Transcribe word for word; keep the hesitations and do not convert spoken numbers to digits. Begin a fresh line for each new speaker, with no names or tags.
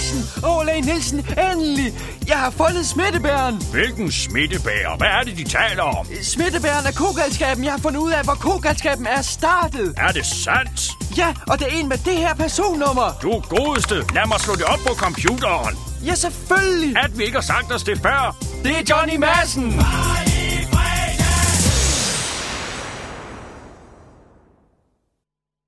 Nielsen! Overlæge Nielsen, endelig! Jeg har fundet smittebæren!
Hvilken smittebærer? Hvad er det, de taler om?
Smittebæren er kogalskaben. Jeg har fundet ud af, hvor kogalskaben er startet.
Er det sandt?
Ja, og det er en med det her personnummer.
Du godeste. Lad mig slå det op på computeren.
Ja, selvfølgelig.
At vi ikke har sagt os det før.
Det er Johnny Madsen.